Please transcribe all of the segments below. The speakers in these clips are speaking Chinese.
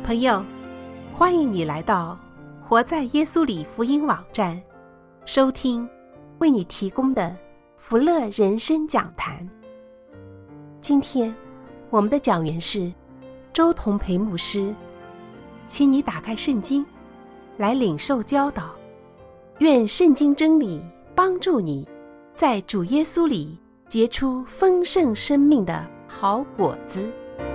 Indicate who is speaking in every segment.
Speaker 1: 朋友，欢迎你来到活在耶稣里福音网站，收听为你提供的福乐人生讲坛。今天我们的讲员是周同培牧师，请你打开圣经来领受教导，愿圣经真理帮助你在主耶稣里结出丰盛生命的好果子。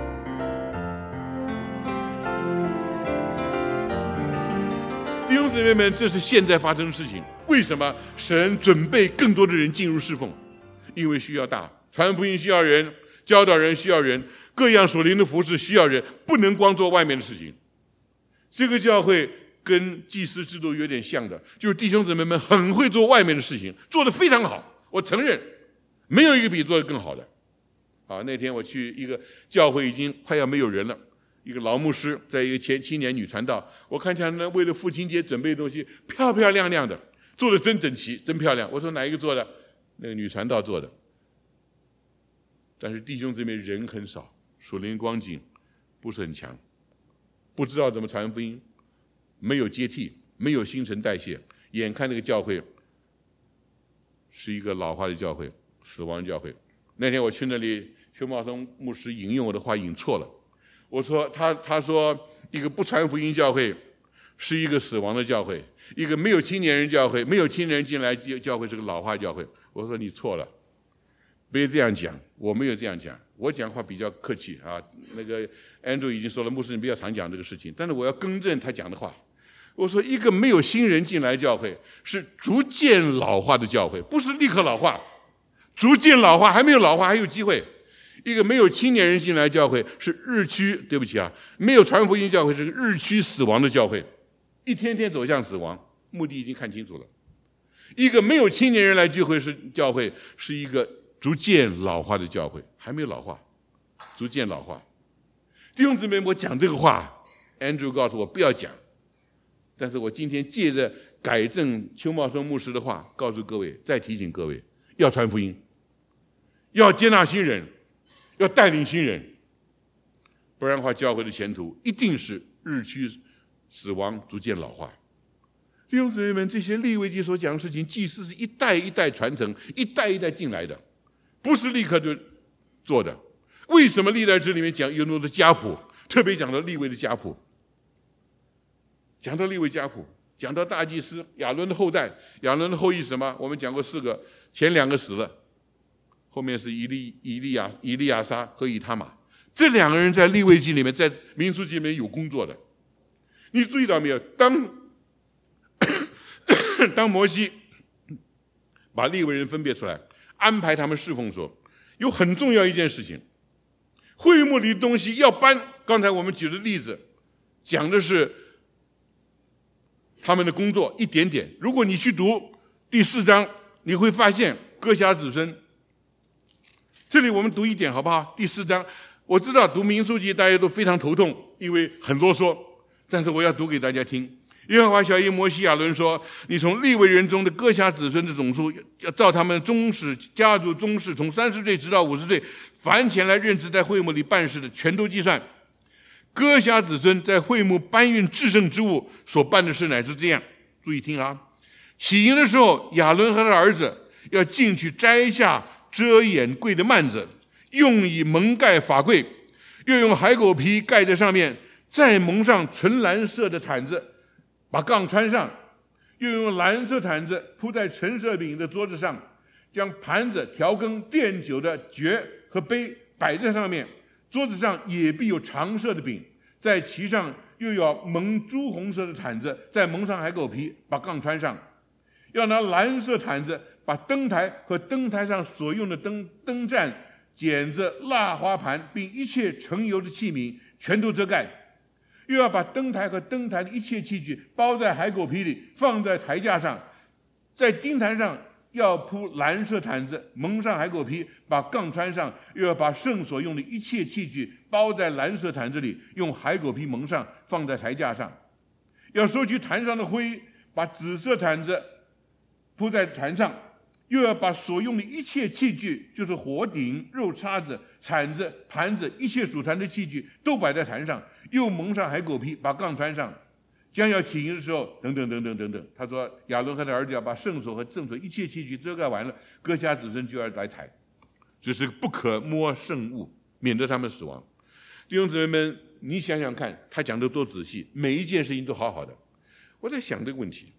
Speaker 2: 弟兄姊妹们，这是现在发生的事情。为什么神准备更多的人进入侍奉？因为需要大，传福音需要人，教导人需要人，各样属灵的服事需要人，不能光做外面的事情。这个教会跟祭司制度有点像的，就是弟兄姊妹们很会做外面的事情，做得非常好，我承认，没有一个比做得更好的。那天我去一个教会，已经快要没有人了，一个老牧师在一个青年女传道，我看起来呢，为了父亲节准备的东西漂漂亮亮的，做得真整齐，真漂亮。我说哪一个做的？那个女传道做的。但是弟兄姊妹人很少，属灵光景不是很强，不知道怎么传福音，没有接替，没有新陈代谢。眼看那个教会是一个老化的教会，死亡教会。那天我去那里，邱茂松牧师引用我的话引错了。我说他说一个不传福音教会是一个死亡的教会，一个没有青年人教会，没有青年人进来教会是个老化教会。我说你错了，别这样讲，我没有这样讲，我讲话比较客气啊。那个 Andrew 已经说了，牧师你不要常讲这个事情，但是我要更正他讲的话。我说一个没有新人进来教会是逐渐老化的教会，不是立刻老化，逐渐老化，还没有老化还有机会。一个没有青年人进来教会是日趋，对不起啊，没有传福音教会是日趋死亡的教会，一天天走向死亡，目的已经看清楚了。一个没有青年人来聚会教会是一个逐渐老化的教会，还没有老化，逐渐老化。弟兄姊妹，我讲这个话 Andrew 告诉我不要讲，但是我今天借着改正邱茂松牧师的话告诉各位，再提醒各位要传福音，要接纳新人，要带领新人，不然的话教会的前途一定是日趋死亡，逐渐老化。弟兄姊妹们，这些利未记所讲的事情，祭司是一代一代传承，一代一代进来的，不是立刻就做的。为什么历代志里面讲有那么多家谱，特别讲到利未的家谱，讲到利未家谱，讲到大祭司亚伦的后代，亚伦的后裔什么？我们讲过4个，前2个死了，后面是以利亚撒和以他玛，这2个人在利未记里面，在民数记里面有工作的。你注意到没有？当摩西把利未人分别出来，安排他们侍奉的时候，有很重要一件事情，会幕里的东西要搬。刚才我们举的例子讲的是他们的工作一点点。如果你去读第4章，你会发现哥辖子孙。这里我们读一点好不好？第4章，我知道读民数记大家都非常头痛，因为很啰嗦，但是我要读给大家听。耶和华晓谕摩西亚伦说，你从利未人中的哥辖子孙的总数，要照他们宗室家族宗室，从30岁直到50岁，凡前来任职在会幕里办事的，全都计算。哥辖子孙在会幕搬运至圣之物所办的事乃是这样。注意听啊！起营的时候，亚伦和他的儿子要进去摘下遮掩柜的幔子，用以蒙盖法柜，又用海狗皮盖在上面，再蒙上纯蓝色的毯子，把杠穿上，又用蓝色毯子铺在陈设饼的桌子上，将盘子、调羹、奠酒的爵和杯摆在上面，桌子上也必有常设的饼，在其上又要蒙朱红色的毯子，再蒙上海狗皮，把杠穿上。要拿蓝色毯子把灯台和灯台上所用的灯盏、剪子、蜡花盘，并一切盛油的器皿全都遮盖。又要把灯台和灯台的一切器具包在海狗皮里，放在台架上。在金坛上要铺蓝色毯子，蒙上海狗皮，把杠穿上。又要把圣所用的一切器具包在蓝色毯子里，用海狗皮蒙上，放在台架上。要收取坛上的灰，把紫色毯子铺在坛上。又要把所用的一切器具，就是火鼎、肉叉子、铲子、盘子，一切属坛的器具都摆在坛上。 又蒙上海狗皮，把杠穿上，将要起行的时候，等等等等等等。他说亚伦和他儿子要把圣所和正所一切器具遮盖完了，各家子孙就要来抬，只是不可摸圣物，免得他们死亡。弟兄姊妹们，你想想看，他讲的多仔细，每一件事情都好好的。我在想这个问题，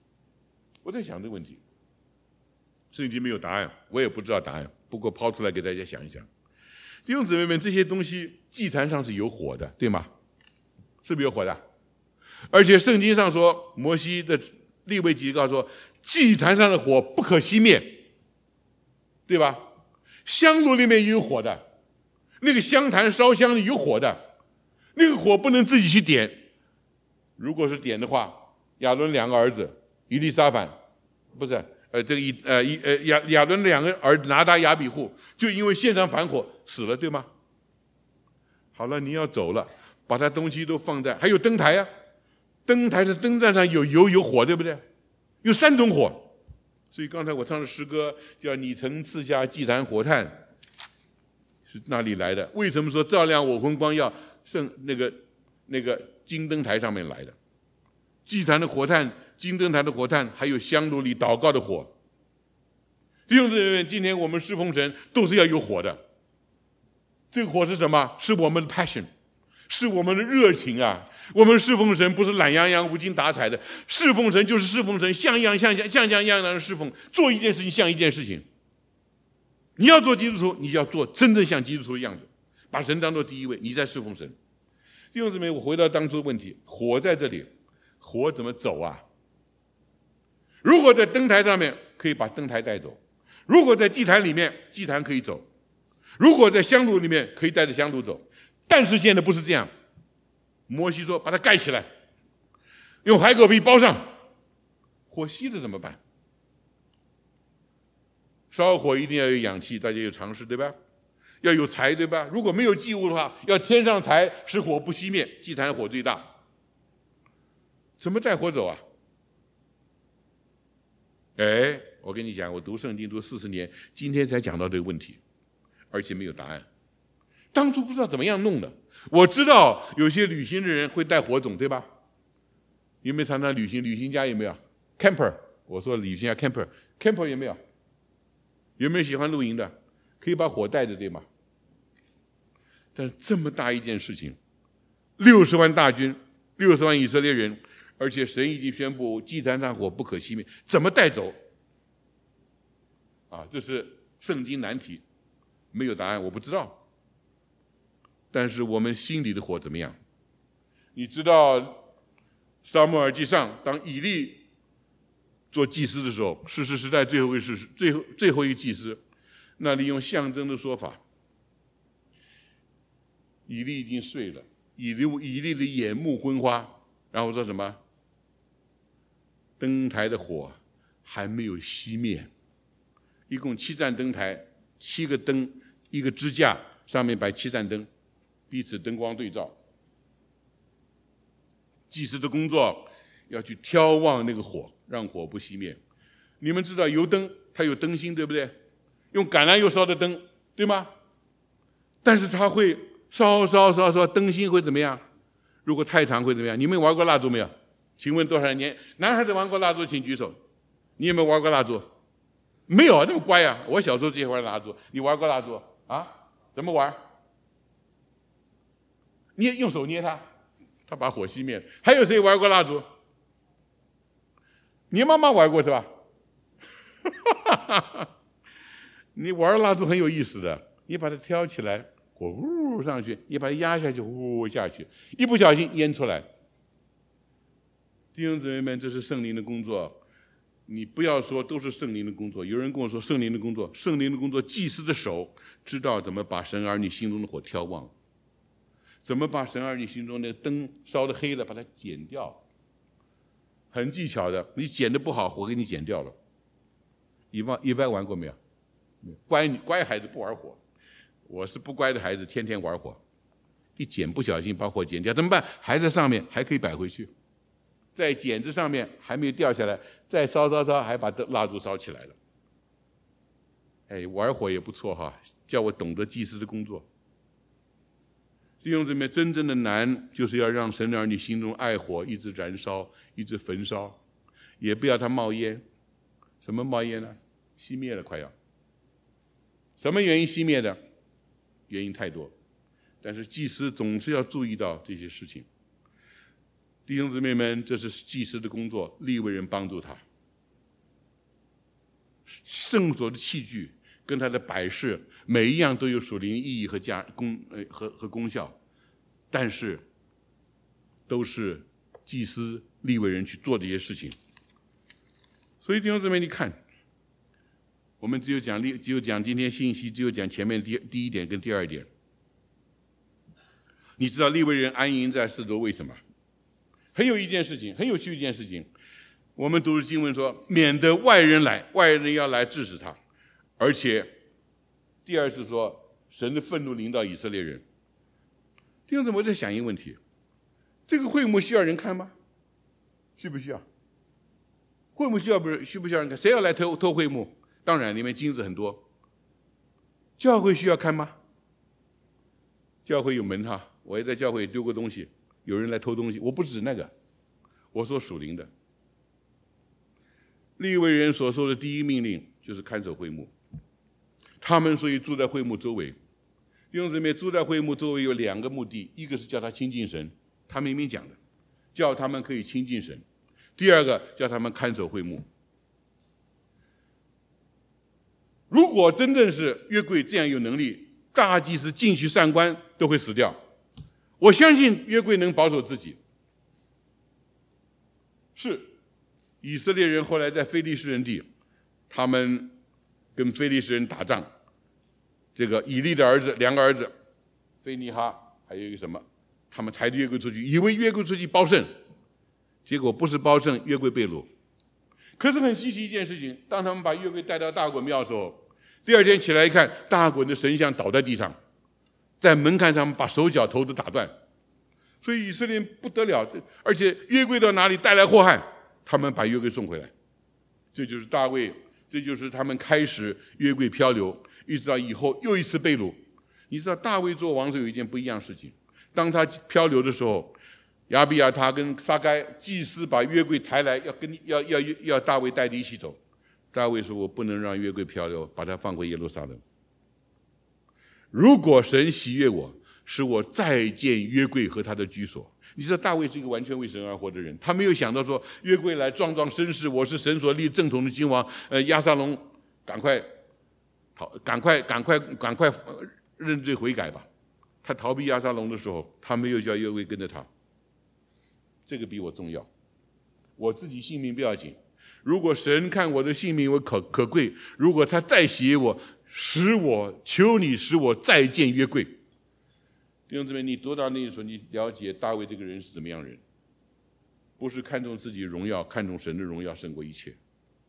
Speaker 2: 圣经没有答案，我也不知道答案，不过抛出来给大家想一想。弟兄姊妹们，这些东西祭坛上是有火的，对吗？是不是有火的？而且圣经上说，摩西的利未记告诉说，祭坛上的火不可熄灭，对吧？香炉里面也有火的，那个香坛烧香里有火的，那个火不能自己去点。如果是点的话，亚伦两个儿子以利沙反，不是亚伦两个儿子拿达亚比户，就因为献上反火死了，对吗？好了，你要走了，把他东西都放在，还有灯台啊，灯台的灯盏上有油有火，对不对？有3种火，所以刚才我唱的诗歌叫你曾赐下祭坛火炭，是哪里来的？为什么说照亮我魂光耀那个金灯台上面来的？祭坛的火炭，金灯台的火炭，还有香炉里祷告的火。弟兄姊妹们，今天我们侍奉神都是要有火的。这个火是什么？是我们的 passion， 是我们的热情啊！我们侍奉神不是懒洋洋无精打采的，侍奉神就是侍奉神，像样的侍奉，做一件事情像一件事情。你要做基督徒，你就要做真正像基督徒的样子，把神当作第一位，你在侍奉神。弟兄姊妹，我回到当初的问题，火在这里，火怎么走啊？如果在灯台上面，可以把灯台带走；如果在祭坛里面，祭坛可以走；如果在香炉里面，可以带着香炉走。但是现在不是这样，摩西说把它盖起来，用海狗皮包上，火熄了怎么办？烧火一定要有氧气，大家有常识对吧？要有柴对吧？如果没有祭物的话，要添上柴，使火不熄灭。祭坛火最大，怎么带火走啊？我跟你讲，我读圣经读40年，今天才讲到这个问题，而且没有答案。当初不知道怎么样弄的。我知道有些旅行的人会带火种，对吧？有没有常常旅行？旅行家有没有 ？camper， 我说旅行家 camper 有没有？有没有喜欢露营的？可以把火带着，对吗？但是这么大一件事情，60万大军，60万以色列人，而且神已经宣布祭坛上火不可熄灭，怎么带走？这是圣经难题，没有答案，我不知道。但是我们心里的火怎么样？你知道撒母耳记上，当以利做祭司的时候，士师时代最后一个祭司，那里用象征的说法，以利已经睡了，以利的眼目昏花，然后说什么？灯台的火还没有熄灭，一共7盏灯台，7个灯，一个支架，上面摆7盏灯，彼此灯光对照。祭司的工作要去挑旺那个火，让火不熄灭。你们知道油灯它有灯芯，对不对？用橄榄油烧的灯，对吗？但是它会烧，灯芯会怎么样？如果太长会怎么样？你们玩过蜡烛没有？请问多少年？男孩子玩过蜡烛请举手。你有没有玩过蜡烛？没有，那么乖啊！我小时候就玩蜡烛。你玩过蜡烛啊？怎么玩？捏，用手捏它，它把火熄灭了。还有谁玩过蜡烛？你妈妈玩过是吧？你玩蜡烛很有意思的，你把它挑起来，火呼上去，你把它压下去，呼下去，一不小心淹出来。弟兄姊妹们，这是圣灵的工作，你不要说都是圣灵的工作。有人跟我说圣灵的工作，祭司的手知道怎么把神儿女心中的火挑旺，怎么把神儿女心中那个灯烧得黑了，把它剪掉，很技巧的。你剪得不好，火给你剪掉了。一般玩过没有？乖孩子不玩火，我是不乖的孩子，天天玩火。一剪不小心把火剪掉，怎么办？还在上面，还可以摆回去。在剪子上面还没有掉下来，再烧，还把蜡烛烧起来了。玩火也不错哈，叫我懂得祭司的工作。 弟兄姊妹，真正的难就是要让神的儿女心中爱火一直燃烧，一直焚烧，也不要它冒烟。什么冒烟呢？熄灭了，快要。什么原因熄灭的？原因太多，但是祭司总是要注意到这些事情。弟兄姊妹们，这是祭司的工作，利未人帮助他。圣所的器具跟他的摆饰，每一样都有属灵意义和功效，但是都是祭司利未人去做这些事情。所以弟兄姊妹，你看，我们只有讲今天信息，只有讲前面第一点跟第二点。你知道利未人安营在示罗为什么？很有趣一件事情。我们读经文说，免得外人要来治死他，而且第二次说，神的愤怒临到以色列人。弟兄姊妹，我在想一个问题：这个会幕需要人看吗？需不需要？会幕需不需要人看？谁要来偷会幕？当然，里面金子很多。教会需要看吗？教会有门哈，我也在教会丢过东西，有人来偷东西，我不指那个，我说属灵的。利未人所受的第一命令就是看守会幕，他们所以住在会幕周围。弟兄姊妹，住在会幕周围有两个目的，一个是叫他亲近神，他明明讲的，叫他们可以亲近神；第二个叫他们看守会幕。如果真正是约柜这样有能力，大祭司进去上官都会死掉。我相信约柜能保守自己。是以色列人后来在非利士人地，他们跟非利士人打仗，这个以利的儿子两个儿子菲尼哈还有一个什么，他们抬着约柜出去，以为约柜出去包胜，结果不是包胜，约柜被掳。可是很稀奇一件事情，当他们把约柜带到大衮庙的时候，第二天起来一看，大衮的神像倒在地上，在门槛上把手脚头都打断。所以以色列人不得了，而且约柜到哪里带来祸害，他们把约柜送回来。这就是大卫，这就是他们开始约柜漂流，一直到以后又一次被掳。你知道大卫做王时有一件不一样的事情，当他漂流的时候，亚比亚他跟撒该祭司把约柜抬来，要大卫带着一起走。大卫说：“我不能让约柜漂流，把它放回耶路撒冷。如果神喜悦我，使我再见约柜和他的居所。”你知道大卫是一个完全为神而活的人，他没有想到说约柜来壮壮声势，我是神所立正统的君王，押沙龙赶快认罪悔改吧。他逃避押沙龙的时候，他没有叫约柜跟着他。这个比我重要，我自己性命不要紧。如果神看我的性命为可贵，如果他再喜悦我，求你使我再见约柜。弟兄姊妹，你读到那一处，你了解大卫这个人是怎么样人，不是看重自己荣耀，看重神的荣耀胜过一切。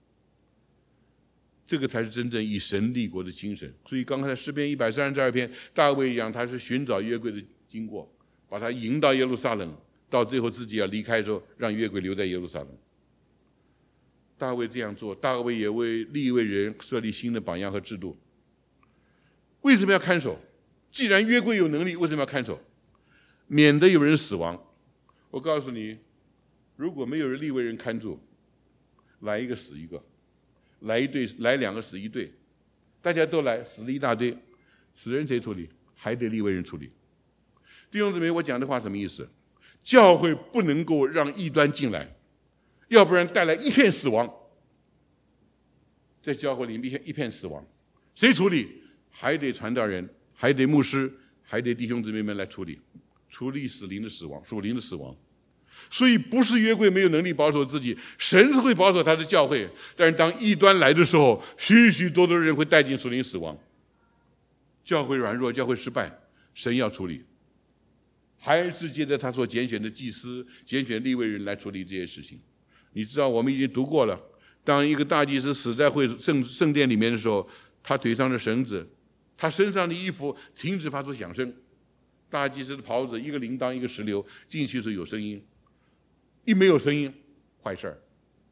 Speaker 2: 这个才是真正以神立国的精神。所以刚才诗篇132篇，大卫一样，他是寻找约柜的经过，把他迎到耶路撒冷，到最后自己要离开的时候，让约柜留在耶路撒冷。大卫这样做，大卫也为利未人设立新的榜样和制度。为什么要看守？既然约柜有能力，为什么要看守？免得有人死亡。我告诉你，如果没有人利未人看住，来一个死一个，来两个死一对，大家都来，死了一大堆，死人谁处理？还得利未人处理。弟兄姊妹，我讲的话什么意思？教会不能够让异端进来，要不然带来一片死亡。在教会里面一片死亡，谁处理？还得传道人，还得牧师，还得弟兄姊妹们来处理属灵的死亡。所以不是约柜没有能力保守自己，神是会保守他的教会，但是当异端来的时候，许许多多人会带进属灵死亡。教会软弱，教会失败，神要处理，还是借着他所拣选的祭司、拣选利未人来处理这些事情。你知道我们已经读过了，当一个大祭司死在圣殿里面的时候，他腿上的绳子，他身上的衣服停止发出响声，大祭司的袍子一个铃铛一个石榴，进去的时候有声音，一没有声音，坏事儿。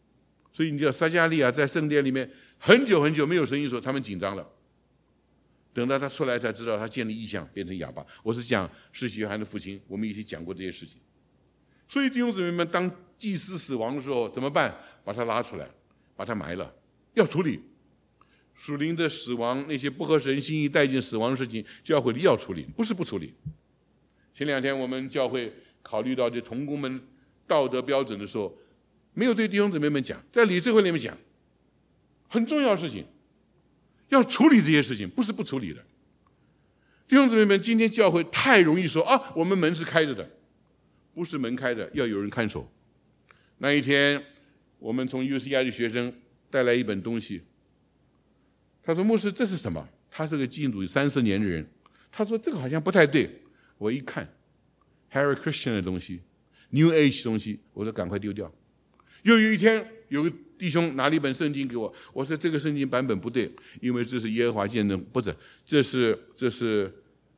Speaker 2: 所以你知道撒迦利亚在圣殿里面很久很久没有声音的时候，他们紧张了。 等到他出来才知道他见了异象，变成哑巴。我是讲施洗约翰的父亲，我们一起讲过这些事情。所以弟兄姊妹们，当祭司死亡的时候怎么办？把他拉出来，把他埋了，要处理属灵的死亡，那些不合神心意带进死亡的事情，教会里要处理，不是不处理。前2天我们教会考虑到这同工们道德标准的时候，没有对弟兄姊妹们讲，在理事会里面讲，很重要的事情，要处理这些事情，不是不处理的。弟兄姊妹们，今天教会太容易说啊，我们门是开着的，不是门开的，要有人看守。那一天，我们从 UCI 的学生带来一本东西，他说：“牧师，这是什么？”他是个基督徒30年的人，他说：“这个好像不太对。”我一看 ，Hare Krishna 的东西 ，New Age 东西，我说赶快丢掉。又有一天，有个弟兄拿了一本圣经给我，我说这个圣经版本不对，因为这是耶和华见证，不是，这是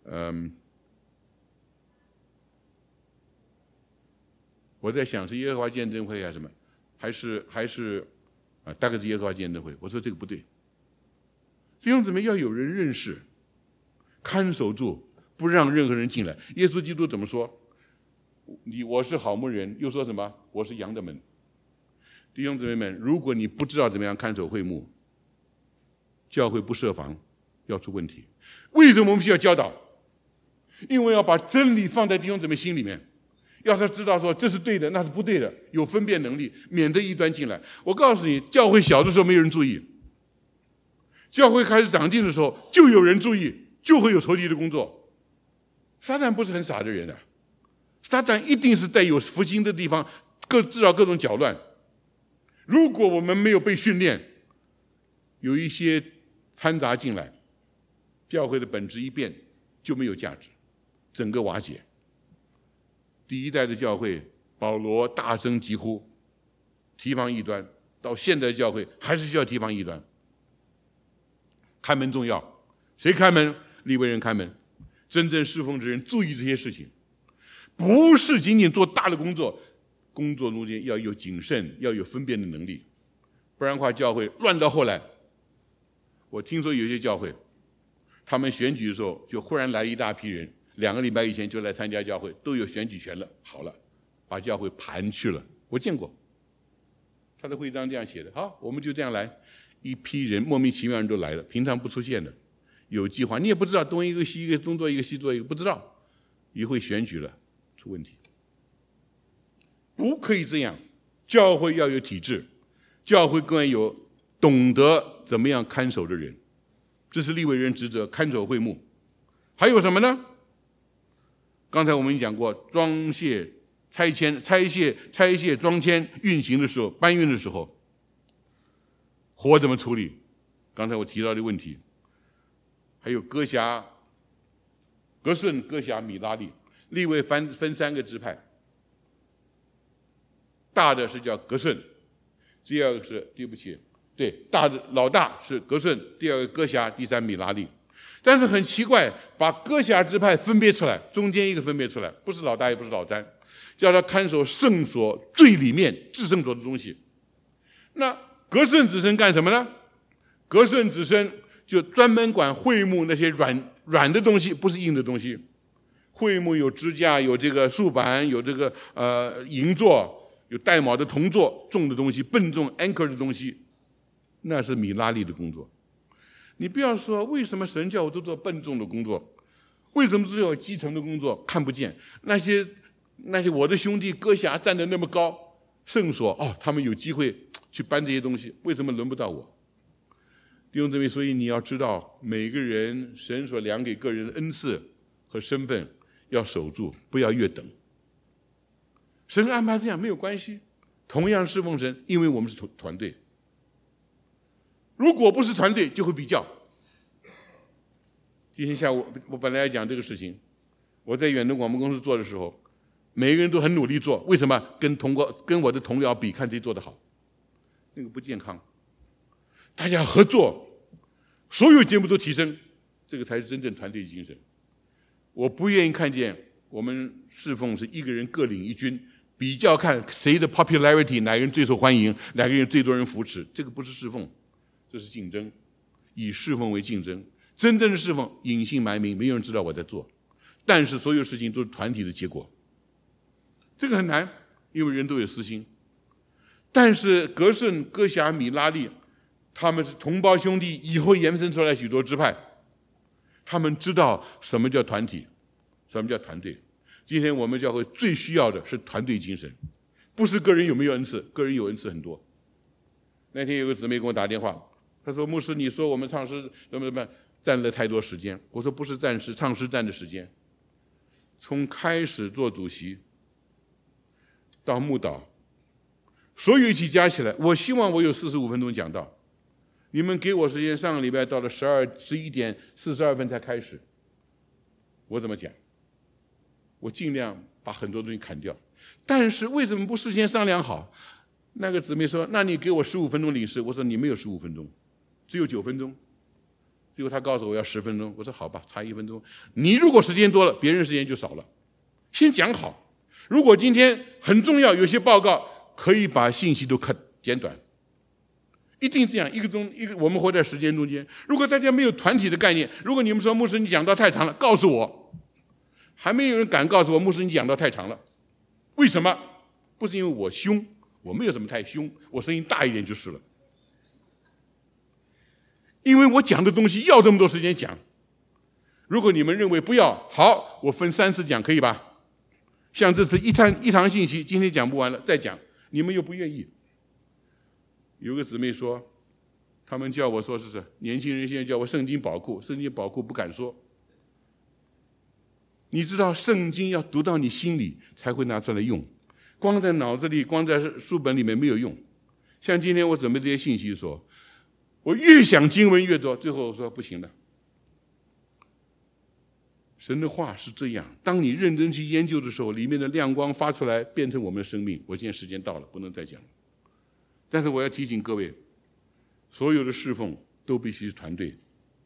Speaker 2: 我在想是耶和华见证会还是什么，还是大概是耶和华见证会。我说这个不对，弟兄姊妹要有人认识，看守住，不让任何人进来。耶稣基督怎么说？我是好牧人，又说什么？我是羊的门。弟兄姊妹们，如果你不知道怎么样看守会幕，教会不设防，要出问题。为什么我们需要教导？因为要把真理放在弟兄姊妹心里面，要他知道说这是对的，那是不对的，有分辨能力，免得异端进来。我告诉你，教会小的时候没有人注意，教会开始长进的时候，就有人注意，就会有仇敌的工作。撒旦不是很傻的人啊，撒旦一定是在有福音的地方制造各种搅乱。如果我们没有被训练，有一些掺杂进来，教会的本质一变就没有价值，整个瓦解。第一代的教会，保罗大声疾呼，提防异端，到现代的教会还是需要提防异端。看门重要，谁看门？利未人看门。真正侍奉之人注意这些事情，不是仅仅做大的工作，工作中间要有谨慎，要有分辨的能力，不然的话教会乱到后来。我听说有些教会，他们选举的时候就忽然来一大批人，2个礼拜以前就来参加教会，都有选举权了，好了，把教会盘去了。我见过，他的会章这样写的，好，我们就这样来，一批人莫名其妙人都来了，平常不出现的，有计划，你也不知道东一个西一个，东做一个西做一个，不知道，一会选举了，出问题。不可以这样，教会要有体制，教会更要有懂得怎么样看守的人，这是利未人职责，看守会幕。还有什么呢？刚才我们讲过，装卸、拆卸、装签、运行的时候，搬运的时候，火怎么处理？刚才我提到的问题，还有哥辖、革顺、哥辖、米拉利，利未分3个支派。大的是叫革顺，第二个是大的老大是革顺，第二个哥辖，第3米拉利。但是很奇怪，把哥辖支派分别出来，中间一个分别出来，不是老大也不是老三，叫他看守圣所最里面至圣所的东西。那革顺子孙干什么呢？革顺子孙就专门管会幕那些软的东西，不是硬的东西。会幕有支架，有这个竖板，有这个银座，有带卯的铜座，重的东西，笨重 anchor 的东西，那是米拉利的工作。你不要说为什么神叫我都做笨重的工作，为什么只有基层的工作看不见？那些我的兄弟哥辖站得那么高，圣所他们有机会去搬这些东西，为什么轮不到我？弟兄姊妹，所以你要知道，每个人神所量给个人的恩赐和身份要守住，不要越等。神安排这样没有关系，同样侍奉神，因为我们是团队。如果不是团队，就会比较。今天下午我本来要讲这个事情，我在远东广播公司做的时候，每个人都很努力做，为什么？跟我的同僚比，看谁做得好，那个不健康。大家合作，所有节目都提升，这个才是真正团队精神。我不愿意看见我们侍奉是一个人各领一军，比较看谁的 popularity， 哪个人最受欢迎，哪个人最多人扶持，这个不是侍奉，这是竞争，以侍奉为竞争。 真正的侍奉隐姓埋名，没有人知道我在做，但是所有事情都是团体的结果。这个很难，因为人都有私心。但是格顺、哥辖、米拉利，他们是同胞兄弟，以后延伸出来许多支派，他们知道什么叫团体，什么叫团队。今天我们教会最需要的是团队精神，不是个人有没有恩赐，个人有恩赐很多。那天有个姊妹给我打电话，她说：“牧师，你说我们唱诗怎么占了太多时间。”我说：“不是占诗，唱诗占的时间。从开始做主席到牧导，所有一起加起来，我希望我有45分钟讲道。你们给我时间，上个礼拜到了11点42分才开始，我怎么讲？我尽量把很多东西砍掉。但是为什么不事先商量好？”那个姊妹说：“那你给我15分钟领事。”我说：“你没有15分钟，只有9分钟。”最后他告诉我要10分钟。我说：“好吧，差1分钟。你如果时间多了，别人时间就少了。先讲好。如果今天很重要，有些报告可以把信息都简短，一定这样。我们活在时间中间。如果大家没有团体的概念，如果你们说牧师你讲到太长了，告诉我，还没有人敢告诉我牧师你讲到太长了。为什么？不是因为我凶。我没有什么太凶，我声音大一点就是了。因为我讲的东西要这么多时间讲。如果你们认为不要，好，我分3次讲，可以吧？像这次一堂信息，今天讲不完了，再讲，你们又不愿意。有个姊妹说，他们叫我说是年轻人现在叫我圣经宝库，圣经宝库不敢说。你知道圣经要读到你心里才会拿出来用。光在脑子里，光在书本里面没有用。像今天我准备这些信息的时候，我越想经文越多，最后我说不行了。神的话是这样，当你认真去研究的时候，里面的亮光发出来，变成我们的生命。我现在时间到了，不能再讲了。但是我要提醒各位，所有的侍奉都必须是团队。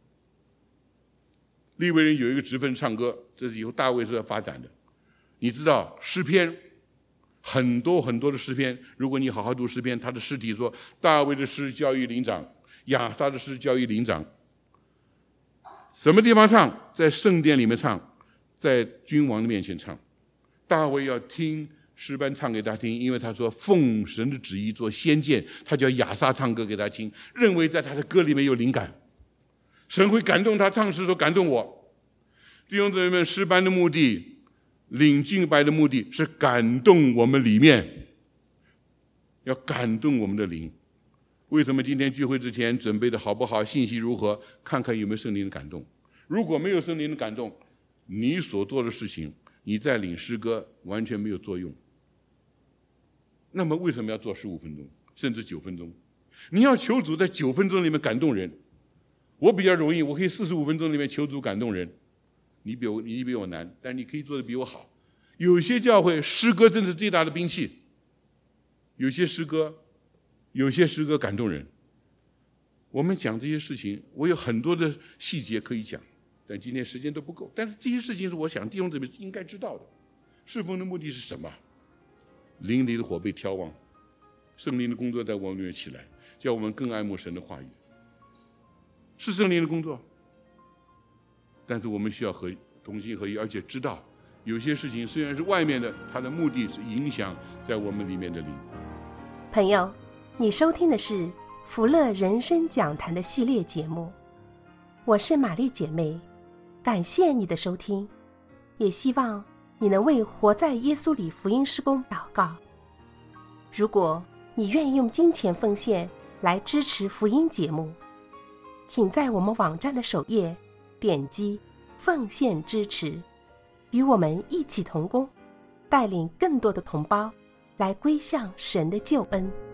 Speaker 2: 利未人有一个职分唱歌，这是以后大卫是要发展的。你知道诗篇很多很多的诗篇，如果你好好读诗篇，他的诗题说大卫的诗交于灵长，亚萨的诗交于灵长。什么地方唱？在圣殿里面唱，在君王的面前唱。大卫要听诗班唱给他听，因为他说奉神的旨意做先见，他叫亚萨唱歌给他听，认为在他的歌里面有灵感，神会感动他唱诗，说感动我。弟兄姊妹们，诗班的目的，领敬拜的目的是感动我们里面，要感动我们的灵。为什么今天聚会之前准备的好不好，信息如何，看看有没有圣灵的感动。如果没有圣灵的感动，你所做的事情，你在领诗歌完全没有作用。那么为什么要做15分钟甚至9分钟？你要求主在9分钟里面感动人。我比较容易，我可以45分钟里面求主感动人。你比我难，但你可以做得比我好。有些教会诗歌真是最大的兵器，有些诗歌感动人。我们讲这些事情，我有很多的细节可以讲，但今天时间都不够。但是这些事情是我想弟兄姊妹应该知道的。侍奉的目的是什么？灵里的火被挑旺，圣灵的工作在我们里面起来，叫我们更爱慕神的话语，是圣灵的工作。但是我们需要同心合一，而且知道有些事情虽然是外面的，它的目的是影响在我们里面的灵。
Speaker 1: 朋友，你收听的是福乐人生讲坛的系列节目，我是玛丽姐妹，感谢你的收听，也希望你能为活在耶稣里福音事工祷告。如果你愿意用金钱奉献来支持福音节目，请在我们网站的首页点击奉献支持，与我们一起同工，带领更多的同胞来归向神的救恩。